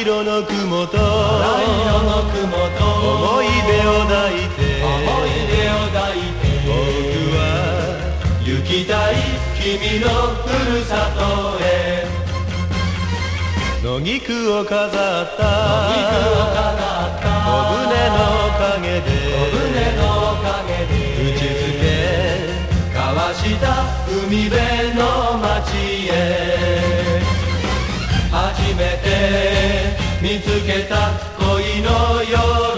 色の雲と七色の雲と思い出を抱いて思い出を抱いて僕は行きたい君のふるさとへ野菊を飾った小小舟の陰で舟の陰で打ちつけ交わした海辺の街へ初めて見つけた恋の夜